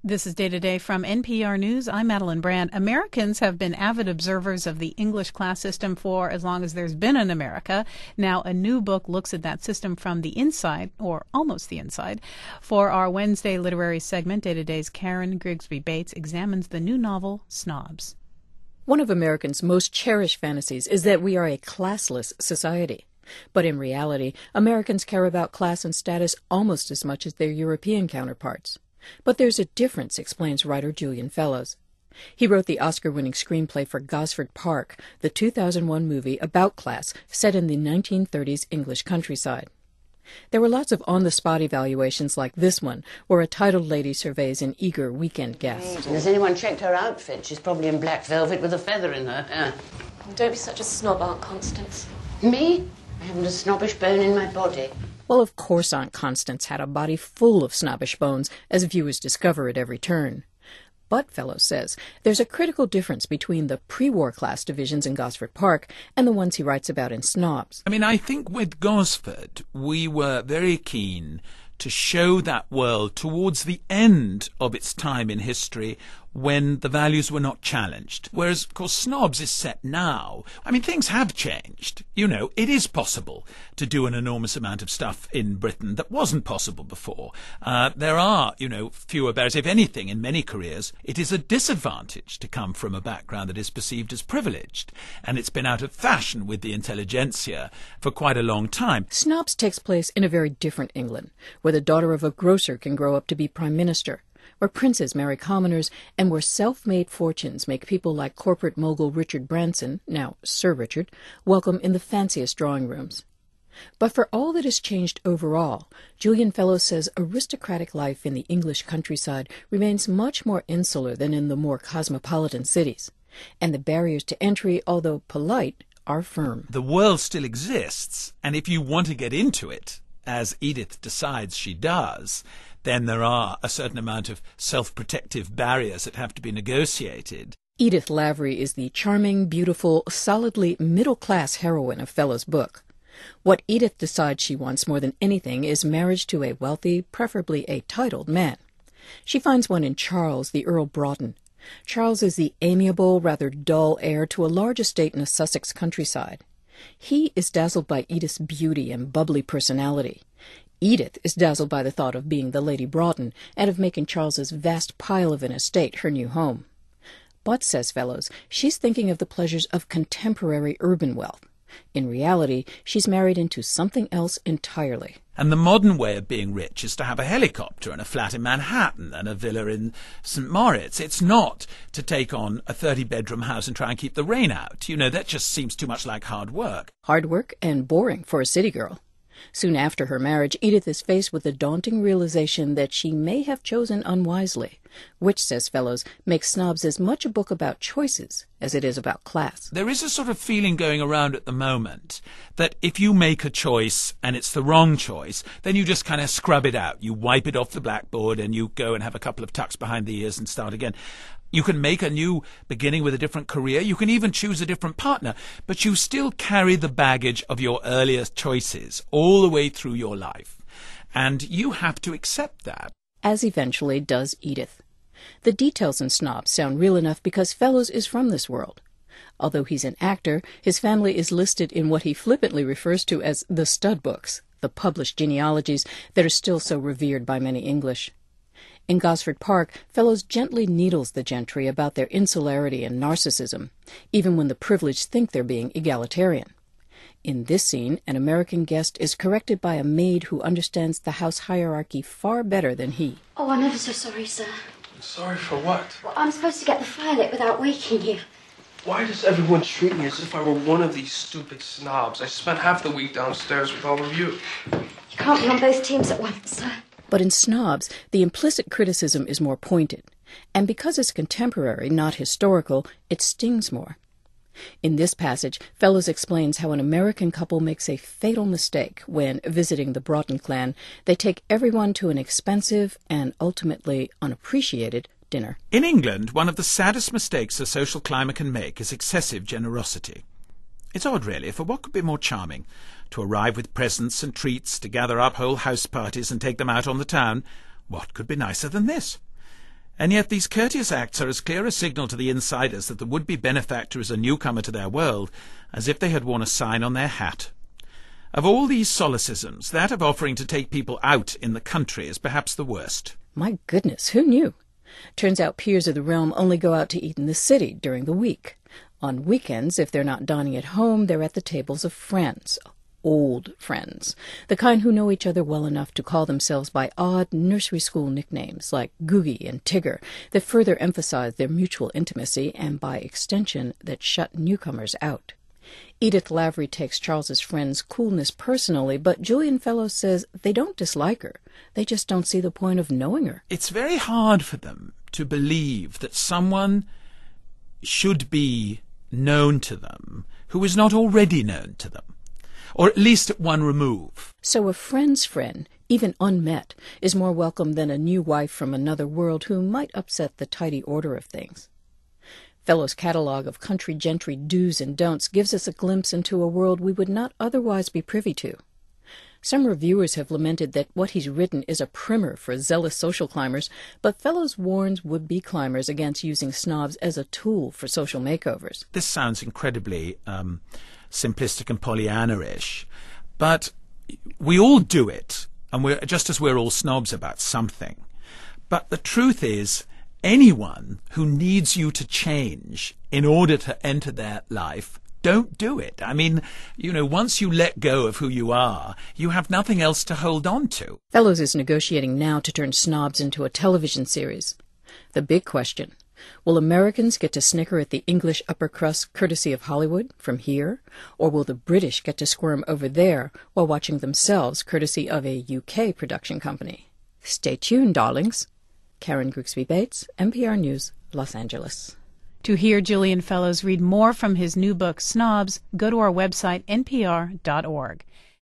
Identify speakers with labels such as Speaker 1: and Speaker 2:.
Speaker 1: This is Day to Day from NPR News. I'm Madeline Brand. Americans have been avid observers of the English class system for as long as there's been an America. Now, a new book looks at that system from the inside, or almost the inside. For our Wednesday literary segment, Day to Day's Karen Grigsby Bates examines the new novel, Snobs.
Speaker 2: One of Americans' most cherished fantasies is that we are a classless society. But in reality, Americans care about class and status almost as much as their European counterparts. But there's a difference, explains writer Julian Fellowes. He wrote the Oscar-winning screenplay for Gosford Park, the 2001 movie about class set in the 1930s English countryside. There were lots of on-the-spot evaluations like this one, where a titled lady surveys an eager weekend guest.
Speaker 3: Has anyone checked her outfit? She's probably in black velvet with a feather in her hair.
Speaker 4: Don't be such a snob, Aunt Constance.
Speaker 3: Me? I haven't a snobbish bone in my body.
Speaker 2: Well, of course Aunt Constance had a body full of snobbish bones, as viewers discover at every turn. But, Fellowes says, there's a critical difference between the pre-war class divisions in Gosford Park and the ones he writes about in Snobs.
Speaker 5: I think with Gosford, we were very keen to show that world towards the end of its time in history when the values were not challenged. Whereas, of course, Snobs is set now. Things have changed. It is possible to do an enormous amount of stuff in Britain that wasn't possible before. There are, fewer barriers. If anything, in many careers, it is a disadvantage to come from a background that is perceived as privileged. And it's been out of fashion with the intelligentsia for quite a long time.
Speaker 2: Snobs takes place in a very different England, where the daughter of a grocer can grow up to be prime minister, where princes marry commoners, and where self-made fortunes make people like corporate mogul Richard Branson, now Sir Richard, welcome in the fanciest drawing rooms. But for all that has changed overall, Julian Fellowes says aristocratic life in the English countryside remains much more insular than in the more cosmopolitan cities, and the barriers to entry, although polite, are firm.
Speaker 5: The world still exists, and if you want to get into it, as Edith decides she does, then there are a certain amount of self-protective barriers that have to be negotiated.
Speaker 2: Edith Lavery is the charming, beautiful, solidly middle-class heroine of Fellowes' book. What Edith decides she wants more than anything is marriage to a wealthy, preferably a titled man. She finds one in Charles, the Earl Broughton. Charles is the amiable, rather dull heir to a large estate in the Sussex countryside. He is dazzled by Edith's beauty and bubbly personality. Edith is dazzled by the thought of being the Lady Broughton and of making Charles's vast pile of an estate her new home. But, says Fellowes, she's thinking of the pleasures of contemporary urban wealth. In reality, she's married into something else entirely.
Speaker 5: And the modern way of being rich is to have a helicopter and a flat in Manhattan and a villa in St. Moritz. It's not to take on a 30-bedroom house and try and keep the rain out. That just seems too much like hard work.
Speaker 2: Hard work and boring for a city girl. Soon after her marriage, Edith is faced with the daunting realization that she may have chosen unwisely, which, says Fellowes, makes Snobs as much a book about choices as it is about class.
Speaker 5: There is a sort of feeling going around at the moment that if you make a choice and it's the wrong choice, then you just kind of scrub it out. You wipe it off the blackboard and you go and have a couple of tucks behind the ears and start again. You can make a new beginning with a different career. You can even choose a different partner, but you still carry the baggage of your earlier choices all the way through your life. And you have to accept that.
Speaker 2: As eventually does Edith. The details in Snobs sound real enough because Fellowes is from this world. Although he's an actor, his family is listed in what he flippantly refers to as the stud books, the published genealogies that are still so revered by many English. In Gosford Park, Fellowes gently needles the gentry about their insularity and narcissism, even when the privileged think they're being egalitarian. In this scene, an American guest is corrected by a maid who understands the house hierarchy far better than he.
Speaker 6: Oh, I'm ever so sorry, sir.
Speaker 7: Sorry for what?
Speaker 6: Well, I'm supposed to get the fire lit without waking you.
Speaker 7: Why does everyone treat me as if I were one of these stupid snobs? I spent half the week downstairs with all of you.
Speaker 6: You can't be on both teams at once, sir.
Speaker 2: But in Snobs, the implicit criticism is more pointed, and because it's contemporary, not historical, it stings more. In this passage, Fellowes explains how an American couple makes a fatal mistake when, visiting the Broughton clan, they take everyone to an expensive and ultimately unappreciated dinner.
Speaker 5: In England, one of the saddest mistakes a social climber can make is excessive generosity. It's odd, really, for what could be more charming? To arrive with presents and treats, to gather up whole house parties and take them out on the town. What could be nicer than this? And yet these courteous acts are as clear a signal to the insiders that the would-be benefactor is a newcomer to their world as if they had worn a sign on their hat. Of all these solecisms, that of offering to take people out in the country is perhaps the worst.
Speaker 2: My goodness, who knew? Turns out peers of the realm only go out to eat in the city during the week. On weekends, if they're not dining at home, they're at the tables of friends. Old friends, the kind who know each other well enough to call themselves by odd nursery school nicknames like Googie and Tigger that further emphasize their mutual intimacy and, by extension, that shut newcomers out. Edith Lavery takes Charles's friend's coolness personally, but Julian Fellowes says they don't dislike her. They just don't see the point of knowing her.
Speaker 5: It's very hard for them to believe that someone should be known to them who is not already known to them, or at least at one remove.
Speaker 2: So a friend's friend, even unmet, is more welcome than a new wife from another world who might upset the tidy order of things. Fellowes' catalogue of country gentry do's and don'ts gives us a glimpse into a world we would not otherwise be privy to. Some reviewers have lamented that what he's written is a primer for zealous social climbers, but Fellowes warns would-be climbers against using snobs as a tool for social makeovers.
Speaker 5: This sounds incredibly simplistic and Pollyanna-ish, but we all do it, and we're just as we're all snobs about something. But the truth is, anyone who needs you to change in order to enter their life, don't do it. I mean, once you let go of who you are, you have nothing else to hold on to.
Speaker 2: Fellowes is negotiating now to turn snobs into a television series. The big question: will Americans get to snicker at the English upper crust courtesy of Hollywood from here, or will the British get to squirm over there while watching themselves courtesy of a UK production company? Stay tuned, darlings. Karen Grigsby Bates, NPR News, Los Angeles.
Speaker 1: To hear Julian Fellowes read more from his new book, Snobs, go to our website, npr.org.